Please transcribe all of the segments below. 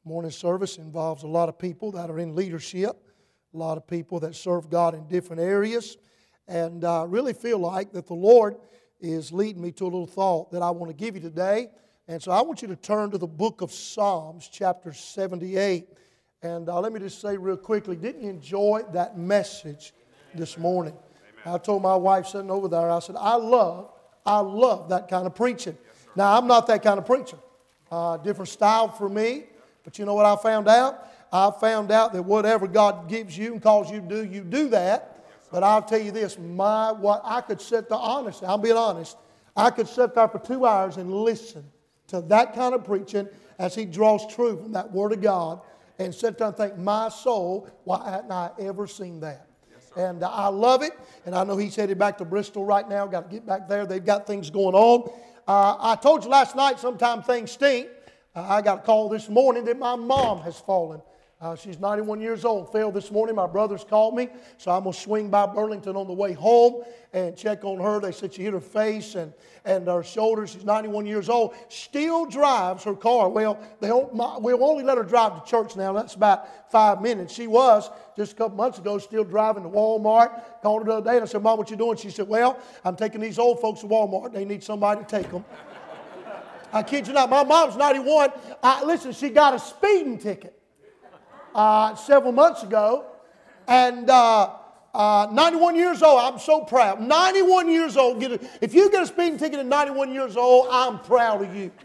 Morning service involves a lot of people that are in leadership, a lot of people that serve God in different areas. And I really feel like that the Lord is leading me to a little thought that I want to give you today. And so I want you to turn to the book of Psalms, chapter 78. And let me just say real quickly, didn't you enjoy that message this morning? Amen. I told my wife sitting over there, I said, I love that kind of preaching. Now, I'm not that kind of preacher. Different style for me. But you know what I found out? I found out that whatever God gives you and calls you do that. But I'll tell you this, what I could sit there, honestly, I'm being honest, I could sit there for 2 hours and listen to that kind of preaching as he draws truth from that Word of God and sit there and think, my soul, why hadn't I ever seen that? And I love it, and I know he's headed back to Bristol right now, got to get back there, they've got things going on. I told you last night, sometimes things stink. I got a call this morning that my mom has fallen. She's 91 years old. Fell this morning. My brothers called me. So I'm going to swing by Burlington on the way home and check on her. They said she hit her face and her shoulder. She's 91 years old. Still drives her car. Well, we'll only let her drive to church now. That's about 5 minutes. She was, just a couple months ago, still driving to Walmart. Called her the other day and I said, Mom, what you doing? She said, well, I'm taking these old folks to Walmart. They need somebody to take them. I kid you not, my mom's 91. Listen, she got a speeding ticket several months ago. And 91 years old, I'm so proud. 91 years old. If you get a speeding ticket at 91 years old, I'm proud of you.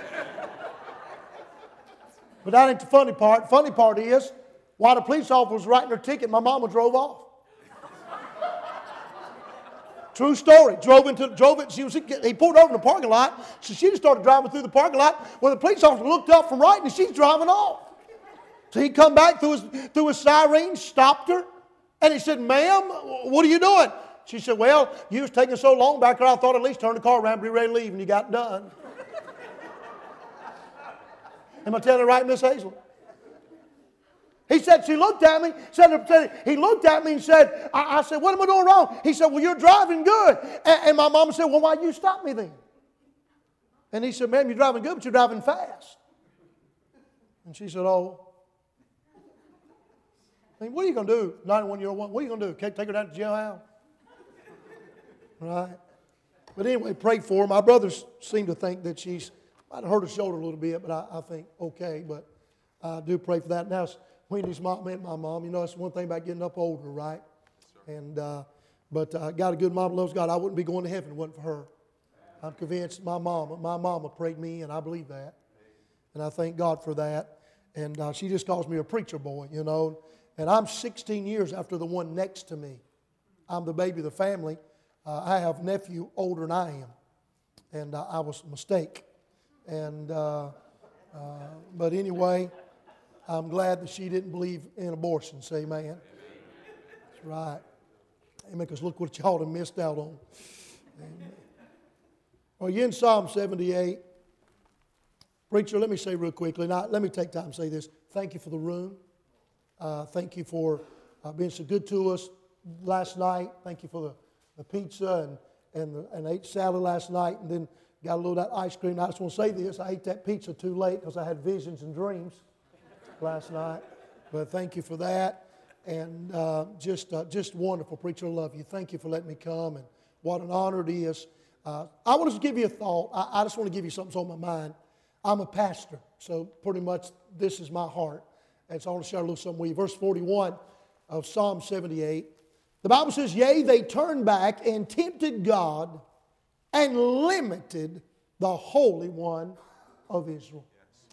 But that ain't the funny part. Funny part is, while the police officer was writing her ticket, my mama drove off. True story. He pulled over in the parking lot, so she just started driving through the parking lot. Well, the police officer looked up from writing, and she's driving off. So he come back through his siren, stopped her, and he said, ma'am, what are you doing? She said, well, you was taking so long back there, I thought at least turn the car around, be ready to leave, and you got done. Am I telling you right, Miss Hazel? He said, she looked at me, he looked at me and said, I said, what am I doing wrong? He said, well, you're driving good. And my mama said, well, why'd you stop me then? And he said, ma'am, you're driving good, but you're driving fast. And she said, oh. I mean, what are you going to do, 91-year-old woman? What are you going to do? Take her down to jailhouse? Right? But anyway, pray for her. My brothers seem to think that she's, might have hurt her shoulder a little bit, but I think okay. But I do pray for that. Now, Wendy's mom and my mom, you know, that's one thing about getting up older, right? Yes, and but got a good mom, loves God. I wouldn't be going to heaven if it wasn't for her. I'm convinced my mama prayed me, and I believe that. And I thank God for that. And she just calls me a preacher boy, you know. And I'm 16 years after the one next to me. I'm the baby of the family. I have a nephew older than I am. And I was a mistake. And but anyway, I'm glad that she didn't believe in abortion. Say amen. That's right. Amen, because look what y'all have missed out on. Amen. Well, you're in Psalm 78. Preacher, let me say real quickly, now let me take time to say this. Thank you for the room. Thank you for being so good to us last night. Thank you for the pizza and ate salad last night and then got a little of that ice cream. I just want to say this. I ate that pizza too late because I had visions and dreams last night. But thank you for that. And just wonderful. Preacher, I love you. Thank you for letting me come. And what an honor it is. I want to give you a thought. I just want to give you something that's on my mind. I'm a pastor, so pretty much this is my heart. And so I want to share a little something with you. Verse 41 of Psalm 78. The Bible says, yea, they turned back and tempted God and limited the Holy One of Israel.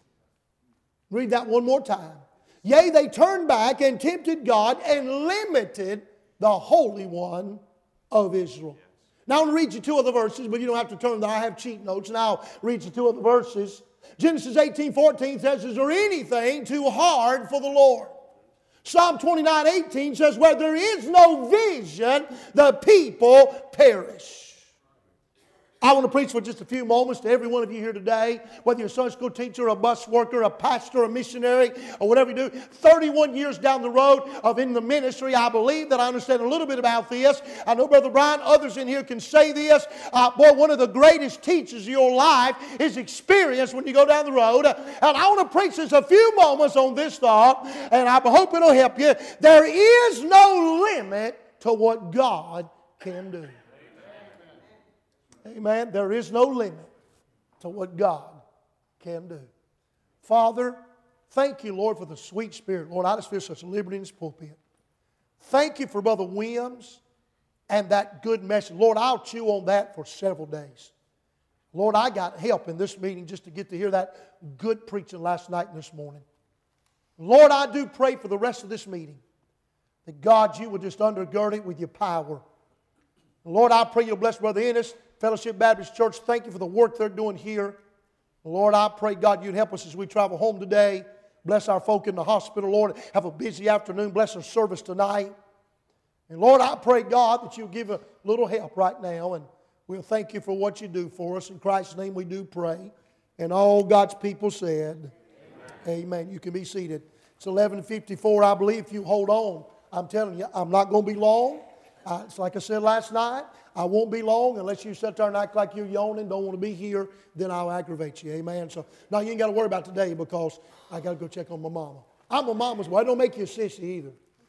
Read that one more time. Yea, they turned back and tempted God and limited the Holy One of Israel. Now I'm going to read you two other verses, but you don't have to turn them. I have cheat notes, and I'll read you two other verses. Genesis 18:14 says, is there anything too hard for the Lord? Psalm 29:18 says, where there is no vision, the people perish. I want to preach for just a few moments to every one of you here today, whether you're a Sunday school teacher, a bus worker, a pastor, a missionary, or whatever you do. 31 years down the road of in the ministry, I believe that I understand a little bit about this. I know Brother Brian, others in here can say this. Boy, one of the greatest teachers of your life is experience when you go down the road. And I want to preach just a few moments on this thought, and I hope it'll help you. There is no limit to what God can do. Amen. There is no limit to what God can do. Father, thank you, Lord, for the sweet Spirit. Lord, I just feel such liberty in this pulpit. Thank you for Brother Williams and that good message. Lord, I'll chew on that for several days. Lord, I got help in this meeting just to get to hear that good preaching last night and this morning. Lord, I do pray for the rest of this meeting that God, you would just undergird it with your power. Lord, I pray you'll bless Brother Ennis, Fellowship Baptist Church. Thank you for the work they're doing here. Lord, I pray, God, you'd help us as we travel home today. Bless our folk in the hospital, Lord. Have a busy afternoon. Bless our service tonight. And Lord, I pray, God, that you'll give a little help right now. And we'll thank you for what you do for us. In Christ's name we do pray. And all God's people said, Amen. You can be seated. It's 11:54, I believe. If you hold on, I'm telling you, I'm not going to be long. It's like I said last night, I won't be long unless you sit there and act like you're yawning, don't want to be here, then I'll aggravate you. Amen. So now you ain't got to worry about today because I got to go check on my mama. I'm a mama's boy. That don't make you a sissy either.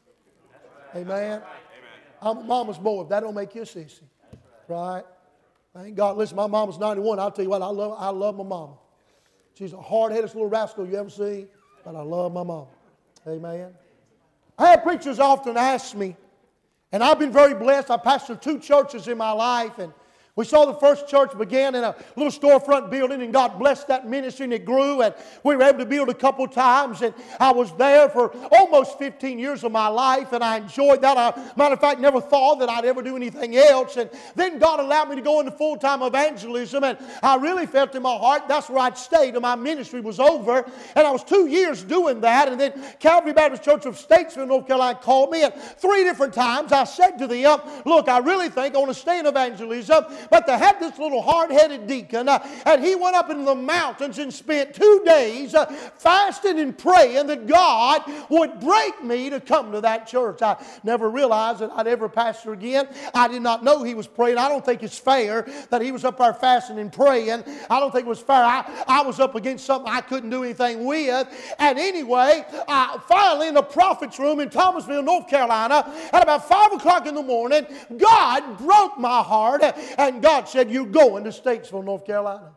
Amen. I'm a mama's boy. That don't make you a sissy. Right? Thank God. Listen, my mama's 91. I'll tell you what, I love my mama. She's the hard-headed little rascal you ever see, but I love my mama. Amen. I have preachers often ask me, and I've been very blessed. I pastored 2 churches in my life, and we saw the first church begin in a little storefront building, and God blessed that ministry, and it grew, and we were able to build a couple times, and I was there for almost 15 years of my life, and I enjoyed that. Matter of fact, never thought that I'd ever do anything else, and then God allowed me to go into full-time evangelism, and I really felt in my heart that's where I'd stay till my ministry was over, and I was 2 years doing that, and then Calvary Baptist Church of Statesville, North Carolina called me, and 3 different times I said to them, look, I really think I want to stay in evangelism. But they had this little hard-headed deacon, and he went up into the mountains and spent 2 days fasting and praying that God would break me to come to that church. I never realized that I'd ever pastor again. I did not know he was praying. I don't think it's fair that he was up there fasting and praying. I don't think it was fair. I was up against something I couldn't do anything with. And anyway, finally in the prophet's room in Thomasville, North Carolina, at about 5 o'clock in the morning, God broke my heart, and God said, you're going to Statesville, North Carolina.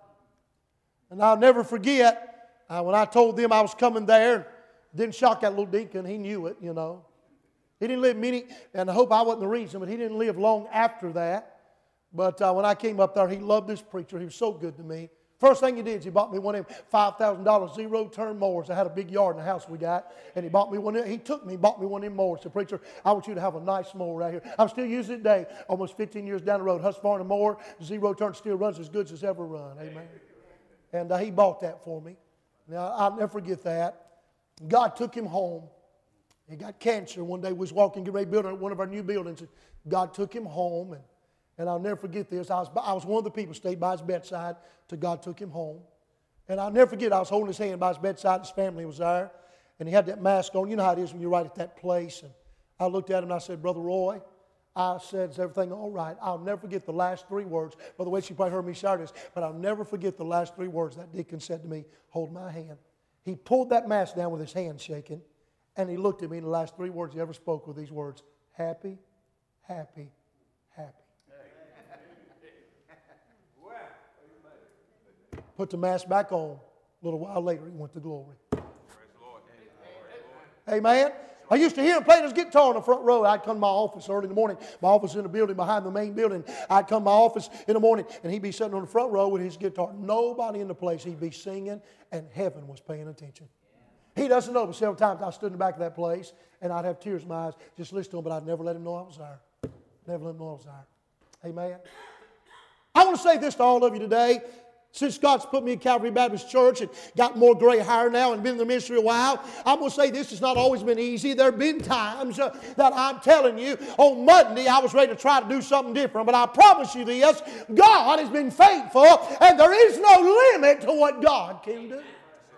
And I'll never forget when I told them I was coming there, didn't shock that little deacon. He knew it, you know. He didn't live many, and I hope I wasn't the reason, but he didn't live long after that. But when I came up there, he loved this preacher. He was so good to me. First thing he did is he bought me one of them $5,000 zero-turn mowers. I had a big yard in the house we got, and he bought me one of them. He took me and bought me one of them mowers. The preacher, I want you to have a nice mower right here. I'm still using it today, almost 15 years down the road. Husqvarna mower, zero-turn, still runs as good as it's ever run. Amen. And he bought that for me. Now, I'll never forget that. God took him home. He got cancer. One day we was walking, getting ready to build one of our new buildings. And God took him home, and I'll never forget this. I was one of the people who stayed by his bedside till God took him home. And I'll never forget, I was holding his hand by his bedside. His family was there. And he had that mask on. You know how it is when you're right at that place. And I looked at him and I said, Brother Roy, I said, is everything all right? I'll never forget the last 3 words. By the way, she probably heard me shout this, but I'll never forget the last 3 words that deacon said to me, hold my hand. He pulled that mask down with his hand shaking, and he looked at me, and the last 3 words he ever spoke were these words, happy, happy, happy. Put the mask back on. A little while later, he went to glory. Amen. I used to hear him playing his guitar in the front row. I'd come to my office early in the morning. My office in the building behind the main building. I'd come to my office in the morning, and he'd be sitting on the front row with his guitar. Nobody in the place. He'd be singing, and heaven was paying attention. He doesn't know, but several times I stood in the back of that place, and I'd have tears in my eyes just listening to him, but I'd never let him know I was there. Never let him know I was there. Amen. I want to say this to all of you today. Since God's put me in Calvary Baptist Church and got more gray hair now and been in the ministry a while, I'm going to say this has not always been easy. There have been times that I'm telling you, on Monday I was ready to try to do something different. But I promise you this, God has been faithful and there is no limit to what God can do.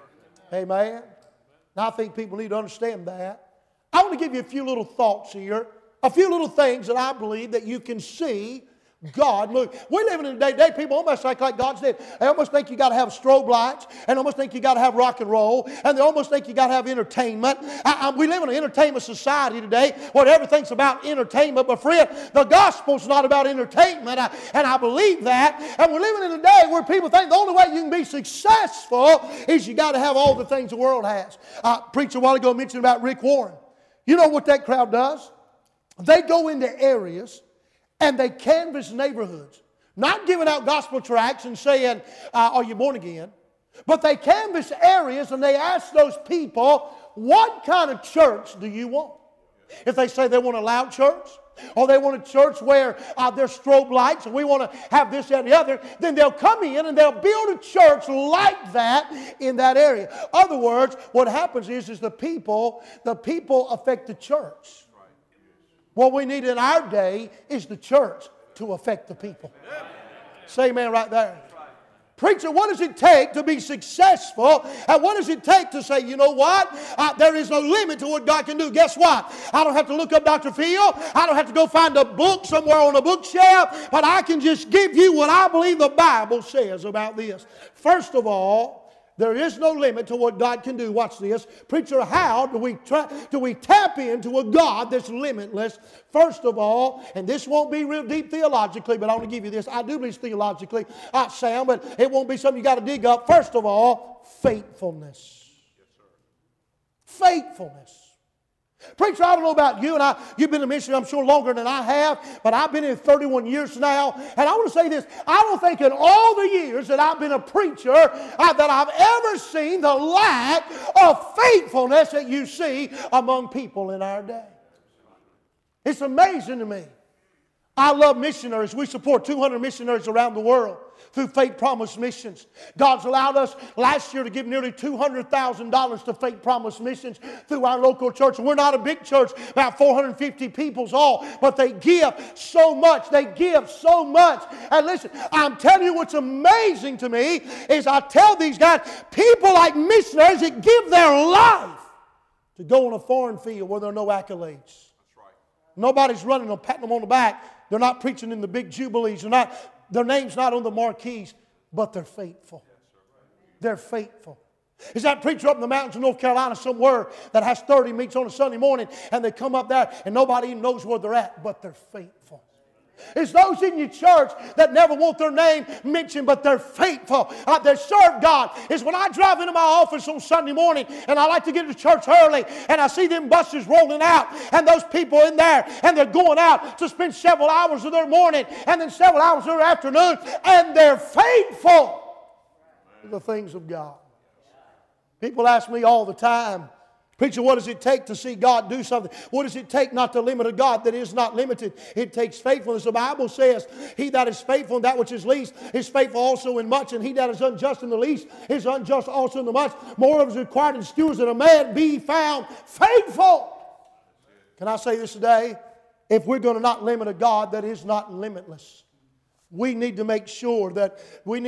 Amen. Now I think people need to understand that. I want to give you a few little thoughts here, a few little things that I believe that you can see God move. We're living in a day, people almost act like God's dead. They almost think you got to have strobe lights, and almost think you got to have rock and roll, and they almost think you got to have entertainment. We live in an entertainment society today where everything's about entertainment. But friend, the gospel's not about entertainment, and I believe that. And we're living in a day where people think the only way you can be successful is you got to have all the things the world has. Preacher a while ago mentioned about Rick Warren. You know what that crowd does? They go into areas and they canvass neighborhoods. Not giving out gospel tracts and saying, are you born again? But they canvass areas and they ask those people, what kind of church do you want? If they say they want a loud church, or they want a church where there's strobe lights and we want to have this, that, and the other, then they'll come in and they'll build a church like that in that area. In other words, what happens is the people affect the church. What we need in our day is the church to affect the people. Say amen right there. Preacher, what does it take to be successful? And what does it take to say, you know what? There is no limit to what God can do. Guess what? I don't have to look up Dr. Phil. I don't have to go find a book somewhere on a bookshelf. But I can just give you what I believe the Bible says about this. First of all, there is no limit to what God can do. Watch this. Preacher, how do we tap into a God that's limitless? First of all, and this won't be real deep theologically, but I want to give you this. I do believe theologically sound, but it won't be something you got to dig up. First of all, faithfulness. Faithfulness. Preacher, I don't know about you, and you've been a missionary, I'm sure, longer than I have, but I've been in 31 years now, and I want to say this, I don't think in all the years that I've been a preacher that I've ever seen the lack of faithfulness that you see among people in our day. It's amazing to me. I love missionaries. We support 200 missionaries around the world through Faith Promise Missions. God's allowed us last year to give nearly $200,000 to Faith Promise Missions through our local church. We're not a big church, about 450 people's all, but they give so much. They give so much. And listen, I'm telling you what's amazing to me is I tell these guys, people like missionaries that give their life to go on a foreign field where there are no accolades. Nobody's running them, patting them on the back. They're not preaching in the big jubilees. Their name's not on the marquees, but they're faithful. They're faithful. Is that preacher up in the mountains of North Carolina somewhere that has 30 meets on a Sunday morning and they come up there and nobody even knows where they're at, but they're faithful. It's those in your church that never want their name mentioned, but they're faithful. They serve God. It's when I drive into my office on Sunday morning and I like to get to church early and I see them buses rolling out and those people in there and they're going out to spend several hours of their morning and then several hours of their afternoon and they're faithful to the things of God. People ask me all the time, preacher, what does it take to see God do something? What does it take not to limit a God that is not limited? It takes faithfulness. The Bible says, he that is faithful in that which is least is faithful also in much, and he that is unjust in the least is unjust also in the much. Moreover is required in stewards that a man be found faithful. Can I say this today? If we're going to not limit a God that is not limitless, we need to make sure that we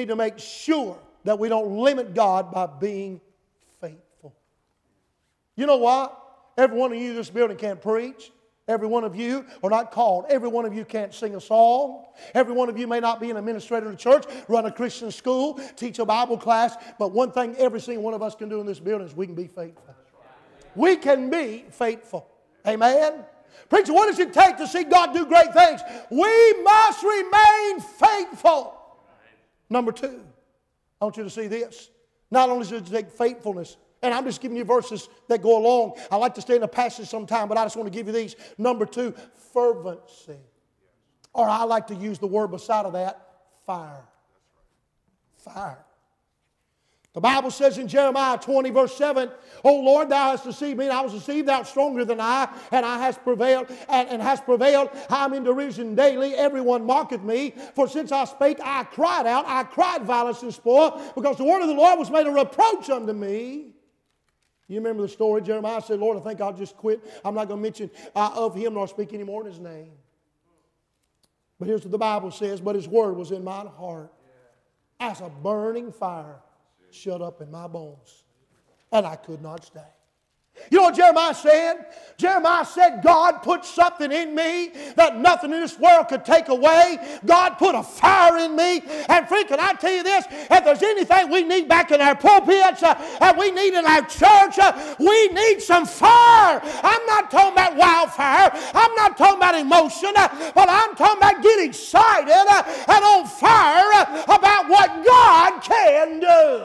don't limit God by being faithful. You know what? Every one of you in this building can't preach. Every one of you are not called. Every one of you can't sing a song. Every one of you may not be an administrator of the church, run a Christian school, teach a Bible class. But one thing every single one of us can do in this building is we can be faithful. We can be faithful. Amen? Preacher, what does it take to see God do great things? We must remain faithful. Number two, I want you to see this. Not only does it take faithfulness, and I'm just giving you verses that go along. I like to stay in a passage sometime, but I just want to give you these. Number two, fervency. Or I like to use the word beside of that, fire. Fire. The Bible says in Jeremiah 20 verse 7, O Lord, thou hast deceived me, and I was deceived, thou art stronger than I, and I hast prevailed, and hast prevailed. I am in derision daily, everyone mocketh me. For since I spake, I cried out, I cried violence and spoil, because the word of the Lord was made a reproach unto me. You remember the story? Jeremiah said, Lord, I think I'll just quit. I'm not going to mention of him nor speak any more in his name. But here's what the Bible says, but his word was in mine heart as a burning fire shut up in my bones, and I could not stay. You know what Jeremiah said? Jeremiah said, God put something in me that nothing in this world could take away. God put a fire in me. And friend, can I tell you this? If there's anything we need back in our pulpits and we need in our church, we need some fire. I'm not talking about wildfire. I'm not talking about emotion. But I'm talking about getting excited and on fire about what God can do.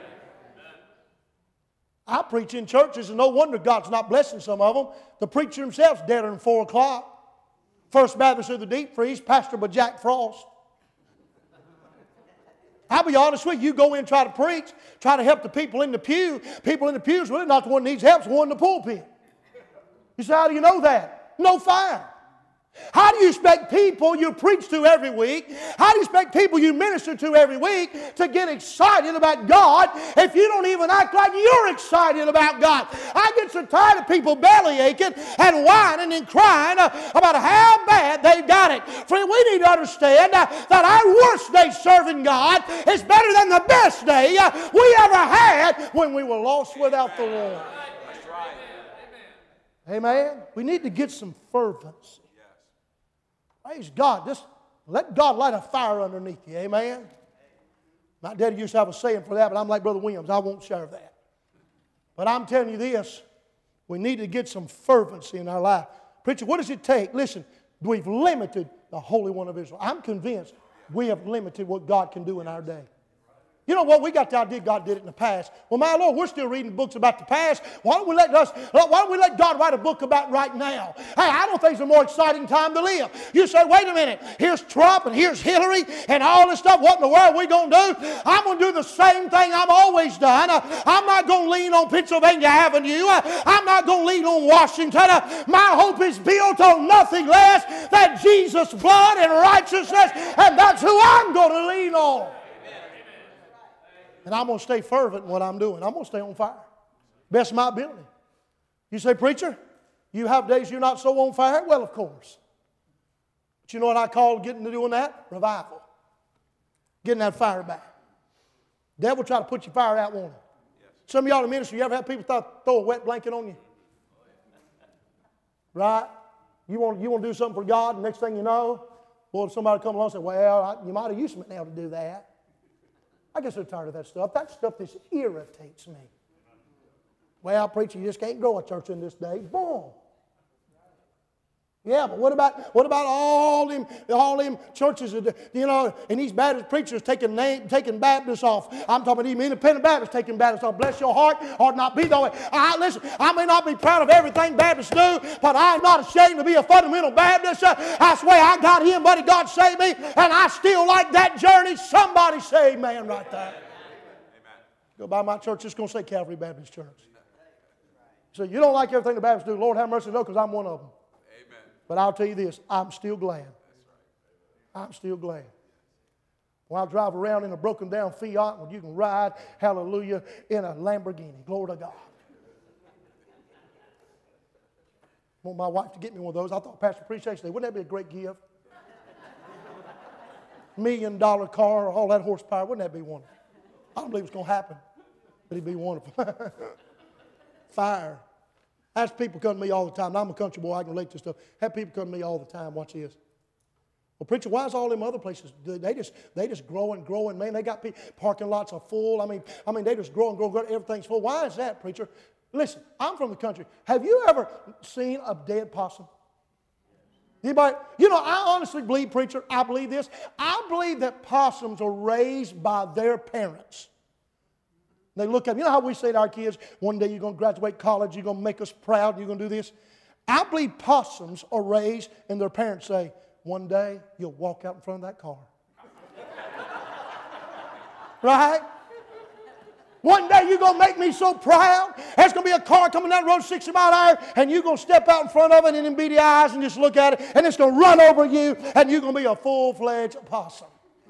I preach in churches, and no wonder God's not blessing some of them. The preacher himself's deader than 4 o'clock. First Baptist of the Deep Freeze, pastored by Jack Frost. I'll be honest with you, go in and try to preach, try to help the people in the pew. People in the pews, really not the one who needs help, it's the one in the pulpit. You say, how do you know that? No fire. How do you expect people you preach to every week, how do you expect people you minister to every week to get excited about God if you don't even act like you're excited about God? I get so tired of people belly aching and whining and crying about how bad they've got it. Friend, we need to understand that our worst day serving God is better than the best day we ever had when we were lost without the Lord. That's right. Amen. We need to get some fervency. Praise God. Just let God light a fire underneath you. Amen. My daddy used to have a saying for that, but I'm like Brother Williams. I won't share that. But I'm telling you this. We need to get some fervency in our life. Preacher, what does it take? Listen, we've limited the Holy One of Israel. I'm convinced we have limited what God can do in our day. You know what? We got the idea God did it in the past. Well, my Lord, we're still reading books about the past. Why don't we let God write a book about right now? Hey, I don't think it's a more exciting time to live. You say, wait a minute. Here's Trump and here's Hillary and all this stuff. What in the world are we going to do? I'm going to do the same thing I've always done. I'm not going to lean on Pennsylvania Avenue. I'm not going to lean on Washington. My hope is built on nothing less than Jesus' blood and righteousness, and that's who I'm going to lean on. And I'm going to stay fervent in what I'm doing. I'm going to stay on fire. Best of my ability. You say, preacher, you have days you're not so on fire? Well, of course. But you know what I call getting to doing that? Revival. Getting that fire back. The devil try to put your fire out, won't he? Yes. Some of y'all in ministry, you ever have people throw a wet blanket on you? Right? You want to do something for God, and next thing you know, boy, somebody come along and say, well, you might have used me now to do that. I get so tired of that stuff. That stuff just irritates me. Well, preacher, you just can't grow a church in this day. Boom. Yeah, but what about all them churches, you know, and these Baptist preachers taking Baptists off? I'm talking about even independent Baptists taking Baptists off. Bless your heart, ought not be that way. Listen, I may not be proud of everything Baptists do, but I'm not ashamed to be a fundamental Baptist. I swear I got him, buddy. God saved me, and I still like that journey. Somebody say amen right there. Amen. Go by my church, it's going to say Calvary Baptist Church. So you don't like everything the Baptists do. Lord have mercy, no, because I'm one of them. But I'll tell you this, I'm still glad. I'm still glad. When I drive around in a broken down Fiat, when you can ride, hallelujah, in a Lamborghini. Glory to God. I want my wife to get me one of those. I thought Pastor Appreciation Day, wouldn't that be a great gift? $1 million car, all that horsepower, wouldn't that be wonderful? I don't believe it's going to happen, but it'd be wonderful. Fire. As people come to me all the time. Now, I'm a country boy, I can relate to stuff. Have people come to me all the time. Watch this. Well, preacher, why is all them other places? They just grow and grow, and man, they got parking lots are full. I mean, they just grow and grow, everything's full. Why is that, preacher? Listen, I'm from the country. Have you ever seen a dead possum? Anybody? You know, I honestly believe, preacher, I believe this. I believe that possums are raised by their parents. They look at them. You know how we say to our kids, one day you're going to graduate college, you're going to make us proud, you're going to do this? I believe possums are raised and their parents say, one day you'll walk out in front of that car. Right? One day you're going to make me so proud. There's going to be a car coming down the road 60 miles an hour, and you're going to step out in front of it and then beady eyes and just look at it, and it's going to run over you, and you're going to be a full-fledged possum.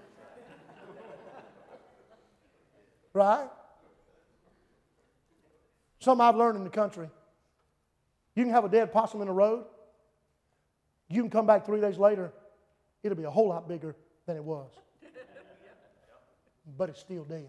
Right? Something I've learned in the country. You can have a dead possum in the road. You can come back 3 days later. It'll be a whole lot bigger than it was. But it's still dead.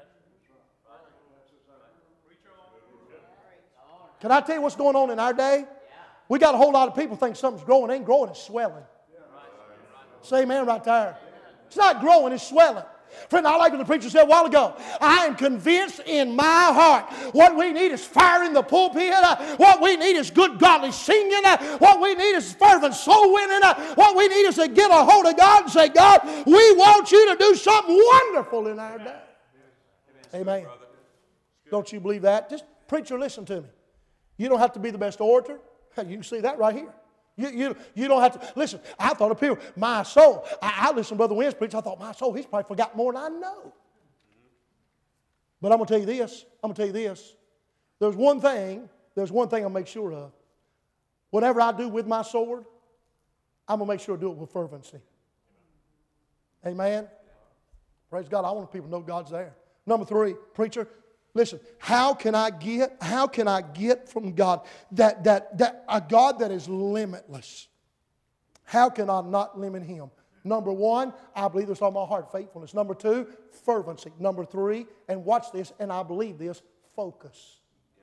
Can I tell you what's going on in our day? We got a whole lot of people think something's growing. It ain't growing, it's swelling. Say amen right there. It's not growing, it's swelling. Friend, I like what the preacher said a while ago. I am convinced in my heart what we need is fire in the pulpit. What we need is good godly singing. What we need is fervent soul winning. What we need is to get a hold of God and say, God, we want you to do something wonderful in our day. Amen. Don't you believe that? Just, preacher, listen to me. You don't have to be the best orator. You can see that right here. You don't have to. Listen, I thought of people, my soul. I listened to Brother Wynn's preach. I thought, my soul, he's probably forgot more than I know. But I'm going to tell you this. There's one thing I'll make sure of. Whatever I do with my sword, I'm going to make sure I do it with fervency. Amen? Praise God. I want people to know God's there. Number 3, preacher, listen, how can I get from God that a God that is limitless? How can I not limit Him? Number 1, I believe this on my heart, faithfulness. Number 2, fervency. Number 3, and watch this, and I believe this, focus.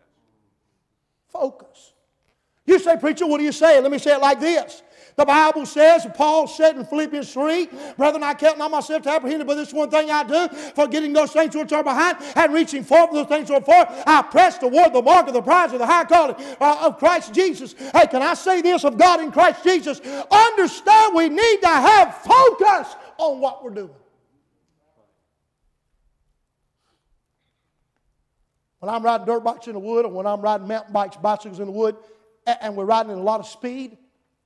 Focus. You say, preacher, what do you say? Let me say it like this. The Bible says, Paul said in Philippians 3, brethren, I count not myself to apprehend, but this one thing I do, forgetting those things which are behind, and reaching forth those things which are before, I press toward the mark of the prize of the high calling of Christ Jesus. Hey, can I say this of God in Christ Jesus? Understand we need to have focus on what we're doing. When I'm riding dirt bikes in the wood, or when I'm riding mountain bikes, bicycles in the wood, and we're riding at a lot of speed,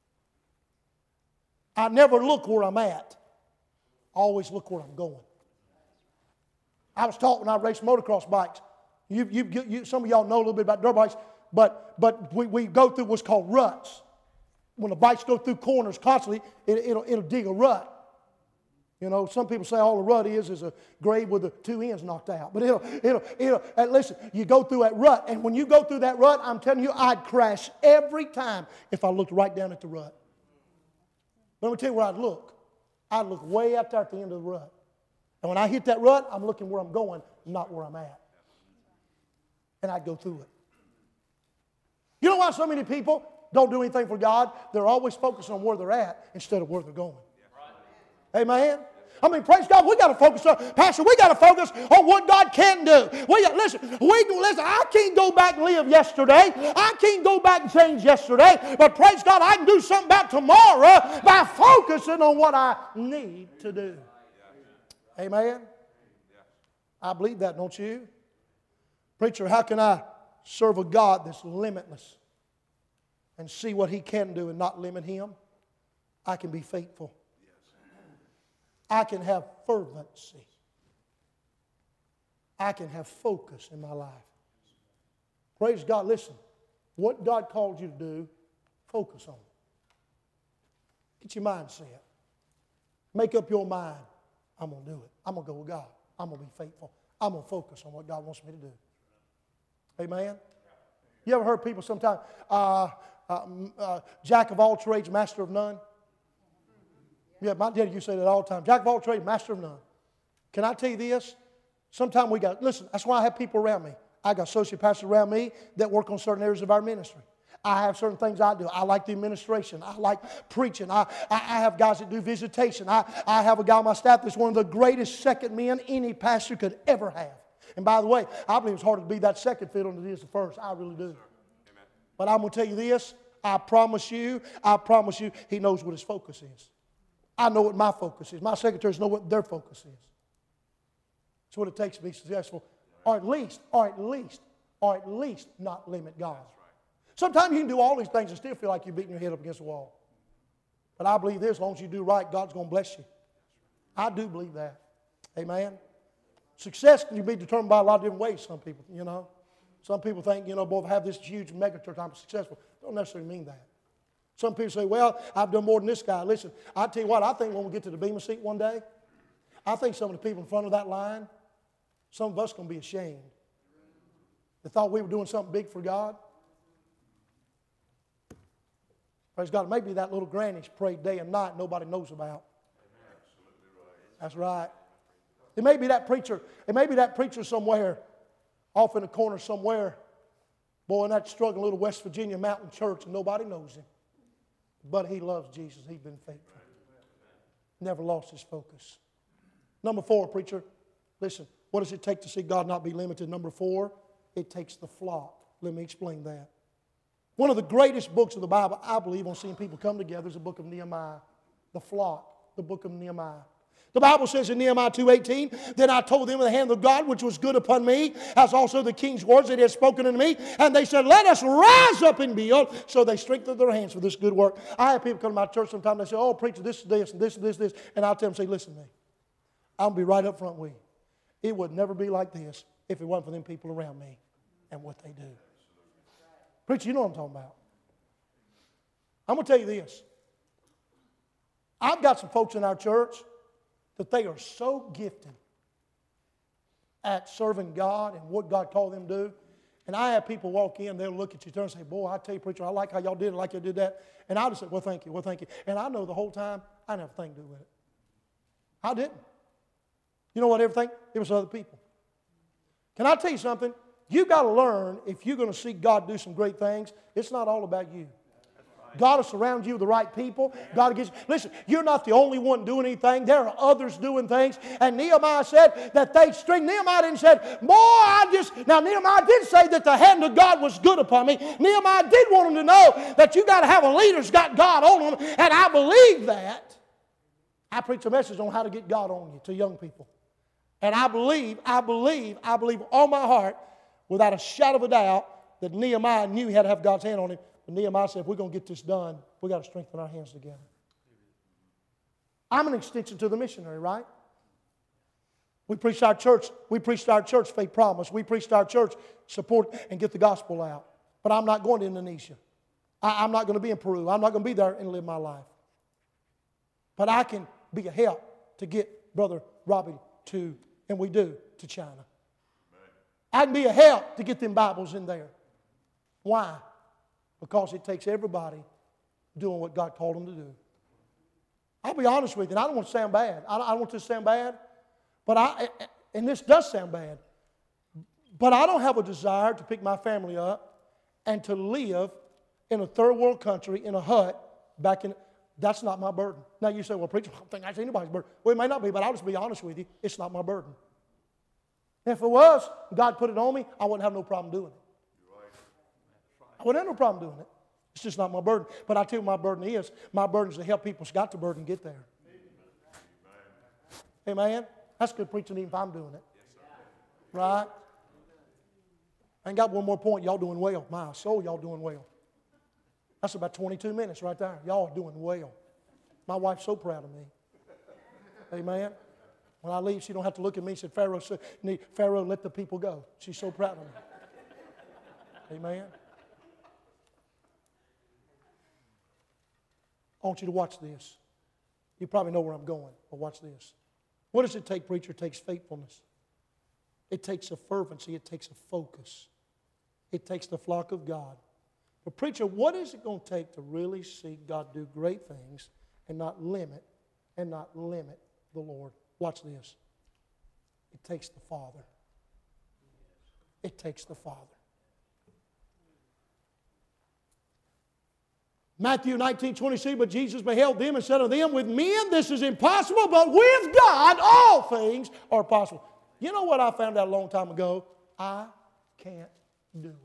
I never look where I'm at. I always look where I'm going. I was taught when I raced motocross bikes. Some of y'all know a little bit about dirt bikes, but we go through what's called ruts. When the bikes go through corners constantly, it'll dig a rut. You know, some people say all a rut is a grave with the 2 ends knocked out. But and listen, you go through that rut, and when you go through that rut, I'm telling you, I'd crash every time if I looked right down at the rut. But let me tell you where I'd look. I'd look way out there at the end of the rut. And when I hit that rut, I'm looking where I'm going, not where I'm at. And I'd go through it. You know why so many people don't do anything for God? They're always focused on where they're at instead of where they're going. Amen? I mean, praise God, we got to focus on, Pastor, we got to focus on what God can do. Listen, I can't go back and live yesterday. I can't go back and change yesterday. But praise God, I can do something about tomorrow by focusing on what I need to do. Amen? I believe that, don't you? Preacher, how can I serve a God that's limitless and see what He can do and not limit Him? I can be faithful. I can have fervency. I can have focus in my life. Praise God. Listen, what God called you to do, focus on it. Get your mind set. Make up your mind. I'm going to do it. I'm going to go with God. I'm going to be faithful. I'm going to focus on what God wants me to do. Amen? You ever heard people sometimes, jack of all trades, master of none? Yeah, my daddy used to say that all the time. Jack of all trades, master of none. Can I tell you this? Sometimes listen, that's why I have people around me. I got associate pastors around me that work on certain areas of our ministry. I have certain things I do. I like the administration. I like preaching. I have guys that do visitation. I have a guy on my staff that's one of the greatest second men any pastor could ever have. And by the way, I believe it's harder to be that second fiddle than it is the first. I really do. But I'm going to tell you this. I promise you, he knows what his focus is. I know what my focus is. My secretaries know what their focus is. That's what it takes to be successful. Or at least not limit God. Sometimes you can do all these things and still feel like you're beating your head up against the wall. But I believe this, as long as you do right, God's going to bless you. I do believe that. Amen. Success can be determined by a lot of different ways, some people, you know. Some people think, you know, boy, if I have this huge mega church, I'm successful. Don't necessarily mean that. Some people say, well, I've done more than this guy. Listen, I tell you what, I think when we get to the Bema seat one day, I think some of the people in front of that line, some of us are going to be ashamed. They thought we were doing something big for God. Praise God. Maybe that little granny's prayed day and night nobody knows about. That's right. It may be that preacher. It may be that preacher somewhere, off in the corner somewhere, boy, in that struggling little West Virginia mountain church, and nobody knows him. But he loves Jesus. He's been faithful. Never lost his focus. Number 4, preacher, listen, what does it take to see God not be limited? Number 4, it takes the flock. Let me explain that. One of the greatest books of the Bible, I believe, on seeing people come together is the book of Nehemiah. The flock, the book of Nehemiah. The Bible says in Nehemiah 2:18, then I told them in the hand of God which was good upon me, as also the king's words that he had spoken unto me. And they said, let us rise up and build. So they strengthened their hands for this good work. I have people come to my church sometimes, they say, oh, preacher, this is this, and this is this. And I'll tell them, say, listen to me. I'll be right up front with you. It would never be like this if it wasn't for them people around me and what they do. Preacher, you know what I'm talking about. I'm going to tell you this. I've got some folks in our church that they are so gifted at serving God and what God called them to do. And I have people walk in, they'll look at you and say, boy, I tell you, preacher, I like how y'all did it, like you did that. And I'll just say, well, thank you, well, thank you. And I know the whole time, I didn't have a thing to do with it. I didn't. You know what, everything? It was other people. Can I tell you something? You've got to learn, if you're going to see God do some great things, it's not all about you. God will surround you with the right people. God gives. Listen, you're not the only one doing anything. There are others doing things. And Nehemiah said that they string. Nehemiah didn't say, boy, Now, Nehemiah did say that the hand of God was good upon me. Nehemiah did want them to know that you got to have a leader who's got God on them. And I believe that. I preach a message on how to get God on you to young people. And I believe all my heart, without a shadow of a doubt, that Nehemiah knew he had to have God's hand on him. But Nehemiah said, if we're going to get this done, we've got to strengthen our hands together. I'm an extension to the missionary, right? We preached our church faith promise. We preached our church support and get the gospel out. But I'm not going to Indonesia. I'm not going to be in Peru. I'm not going to be there and live my life. But I can be a help to get Brother Robbie to, and we do, to China. I can be a help to get them Bibles in there. Why? Because it takes everybody doing what God called them to do. I'll be honest with you, and I don't want to sound bad. I don't want this to sound bad, and this does sound bad, but I don't have a desire to pick my family up and to live in a third world country in a hut back in. That's not my burden. Now you say, well, preacher, I don't think that's anybody's burden. Well, it may not be, but I'll just be honest with you. It's not my burden. If it was, God put it on me, I wouldn't have no problem doing it. I wouldn't have no problem doing it. It's just not my burden. But I tell you what my burden is. My burden is to help people who's got the burden get there. Amen? That's good preaching even if I'm doing it. Right? I ain't got one more point. Y'all doing well. My soul, y'all doing well. That's about 22 minutes right there. Y'all are doing well. My wife's so proud of me. Amen? When I leave, she don't have to look at me and say, Pharaoh, let the people go. She's so proud of me. Amen? I want you to watch this. You probably know where I'm going, but watch this. What does it take, preacher? It takes faithfulness. It takes a fervency. It takes a focus. It takes the flock of God. But preacher, what is it going to take to really see God do great things and not limit the Lord? Watch this. It takes the Father. It takes the Father. Matthew 19:26, but Jesus beheld them and said unto them, with men this is impossible, but with God all things are possible. You know what I found out a long time ago? I can't do it.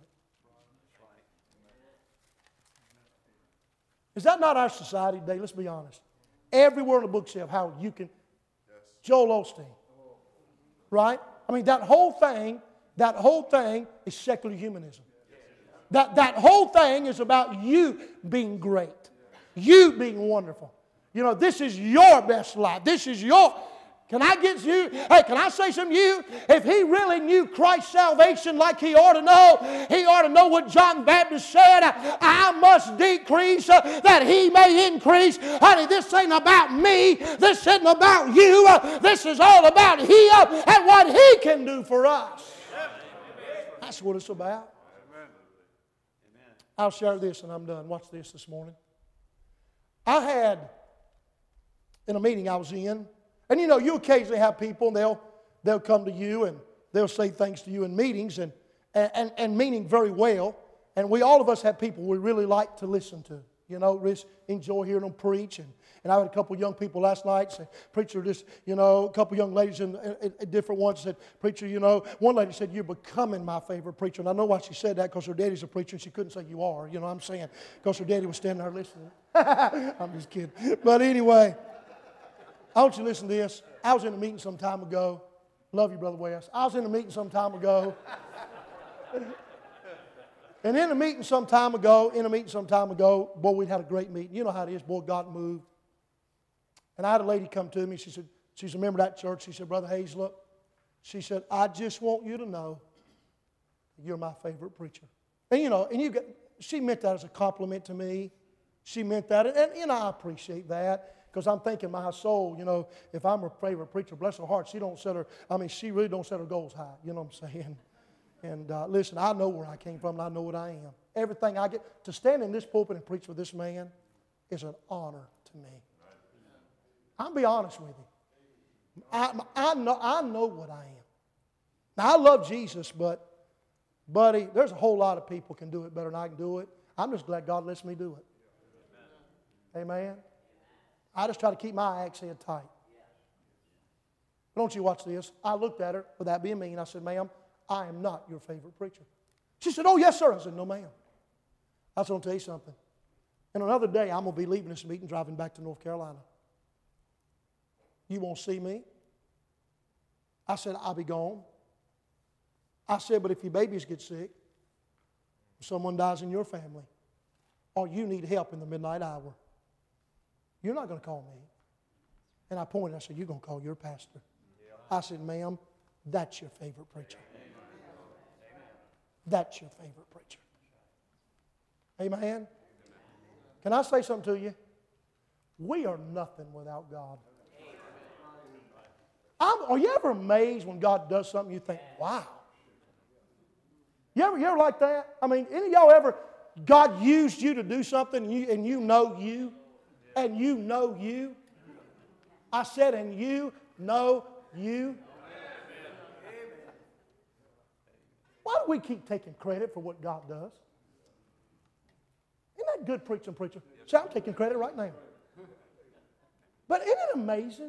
Is that not our society today? Let's be honest. Everywhere in the bookshelf, how you can. Joel Osteen. Right? I mean, that whole thing is secular humanism. That whole thing is about you being great. You being wonderful. You know, this is your best life. This is your. Can I get you? Hey, can I say something to you? If he really knew Christ's salvation like he ought to know what John Baptist said, I must decrease that he may increase. Honey, this ain't about me. This isn't about you. This is all about him and what he can do for us. That's what it's about. I'll share this and I'm done. Watch this morning. I had, in a meeting I was in, and you know, you occasionally have people and they'll come to you and they'll say things to you in meetings and meaning very well. And all of us have people we really like to listen to. You know, just enjoy hearing them preach. And I had a couple of young people last night say, preacher, just, you know, a couple of young ladies and different ones said, preacher, you know, one lady said, you're becoming my favorite preacher. And I know why she said that, because her daddy's a preacher and she couldn't say you are. You know what I'm saying? Because her daddy was standing there listening. I'm just kidding. But anyway, I want you to listen to this. I was in a meeting some time ago. Love you, Brother West. I was in a meeting some time ago. And in a meeting some time ago, boy, we'd had a great meeting. You know how it is, boy, God moved. And I had a lady come to me. She said, she's a member of that church. She said, Brother Hayes, look. She said, I just want you to know you're my favorite preacher. And you know, she meant that as a compliment to me. She meant that. And you know, I appreciate that. Because I'm thinking my soul, you know, if I'm her favorite preacher, bless her heart, she really don't set her goals high. You know what I'm saying? And listen, I know where I came from and I know what I am. Everything I get, to stand in this pulpit and preach for this man is an honor to me. I'll be honest with you. I know what I am. Now, I love Jesus, but, buddy, there's a whole lot of people can do it better than I can do it. I'm just glad God lets me do it. Amen. I just try to keep my axe head tight. But don't you watch this. I looked at her without being mean. I said, ma'am, I am not your favorite preacher. She said, oh, yes, sir. I said, no, ma'am. I said, I'll tell you something. And another day, I'm going to be leaving this meeting, driving back to North Carolina. You won't see me. I said, I'll be gone. I said, but if your babies get sick, if someone dies in your family, or you need help in the midnight hour, you're not going to call me. And I pointed, I said, you're going to call your pastor. I said, ma'am, that's your favorite preacher. That's your favorite preacher. Amen? Can I say something to you? We are nothing without God. Are you ever amazed when God does something you think, wow? You ever like that? I mean, any of y'all ever, God used you to do something and you know you? And you know you? I said, and you know you? Why do we keep taking credit for what God does? Isn't that good preaching, preacher? See, I'm taking credit right now. But isn't it amazing?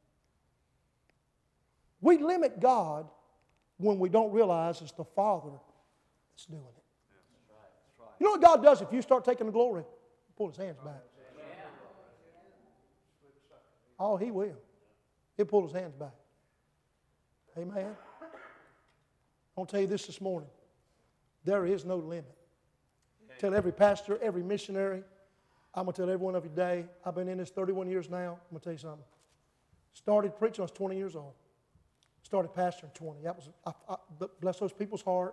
We limit God when we don't realize it's the Father that's doing it. You know what God does if you start taking the glory? Pull His hands back. Oh, He will. He'll pull His hands back. Amen. I want to tell you this morning. There is no limit. Tell every pastor, every missionary. I'm going to tell everyone every day. I've been in this 31 years now. I'm going to tell you something. Started preaching, I was 20 years old. Started pastoring 20. That was, bless those people's heart.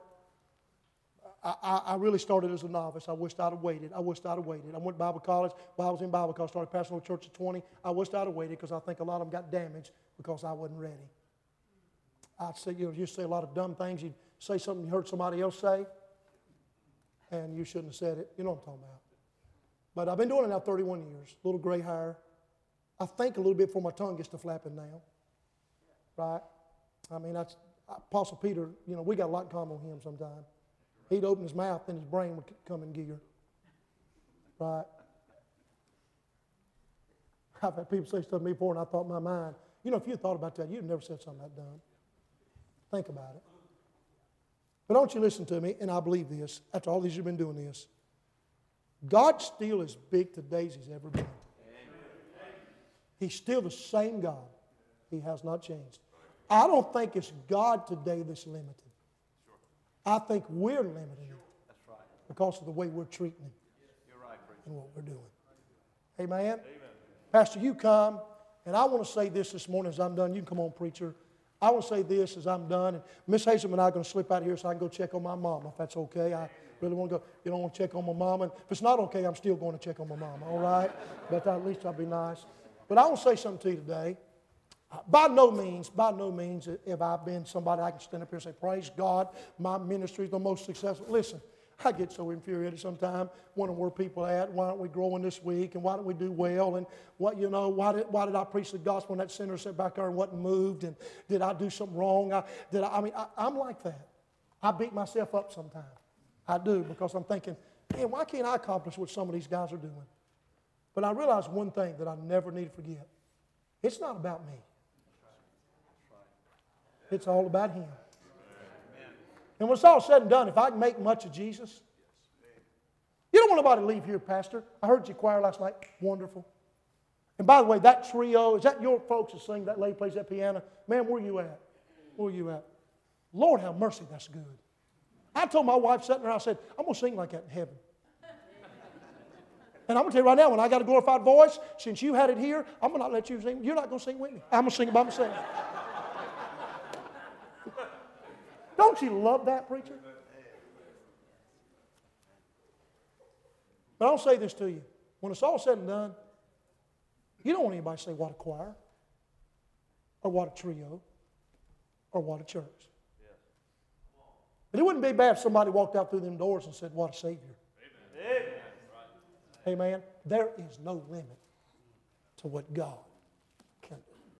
I really started as a novice. I wished I'd have waited. I went to Bible college. While I was in Bible college, started pastoring a church at 20. I wished I'd have waited because I think a lot of them got damaged because I wasn't ready. I'd say, you say a lot of dumb things. You'd say something you heard somebody else say, and you shouldn't have said it. You know what I'm talking about. But I've been doing it now 31 years. A little gray hair. I think a little bit before my tongue gets to flapping now. Right? I mean, that's Apostle Peter, we got a lot in common with him sometimes. He'd open his mouth and his brain would come in gear. Right? I've had people say stuff to me before and I thought in my mind, if you thought about that, you'd never said something that dumb. Think about it. But don't you listen to me, and I believe this, after all these you've been doing this. God still is big today as He's ever been. He's still the same God. He has not changed. I don't think it's God today that's limited. I think we're limiting Him because of the way we're treating Him and what we're doing. Amen? Pastor, you come And I want to say this morning as I'm done. You can come on, preacher. I want to say this as I'm done. And Miss Hazelman and I are going to slip out of here so I can go check on my mom, if that's okay. I really want to go. You don't want to check on my mom. And if it's not okay, I'm still going to check on my mom, all right? But at least I'll be nice. But I want to say something to you today. By no means have I been somebody I can stand up here and say, praise God, my ministry is the most successful. Listen, I get so infuriated sometimes, wondering where people are at, why aren't we growing this week, and why don't we do well, and what, you know, why did I preach the gospel and that sinner sat back there and wasn't moved, and did I do something wrong? I'm like that. I beat myself up sometimes. I do, because I'm thinking, man, why can't I accomplish what some of these guys are doing? But I realize one thing that I never need to forget. It's not about me. It's all about Him. And when it's all said and done, if I can make much of Jesus, you don't want nobody to leave here, Pastor. I heard your choir last night. Wonderful. And by the way, that trio, is that your folks that sing, that lady plays that piano? Man, where you at? Where you at? Lord have mercy, that's good. I told my wife sitting there, I said, I'm going to sing like that in heaven. And I'm going to tell you right now, when I got a glorified voice, since you had it here, I'm going to not let you sing. You're not going to sing with me. I'm going to sing it by myself. Don't you love that, preacher? But I'll say this to you. When it's all said and done, you don't want anybody to say, what a choir, or what a trio, or what a church. But it wouldn't be bad if somebody walked out through them doors and said, what a Savior. Amen. Amen. There is no limit to what God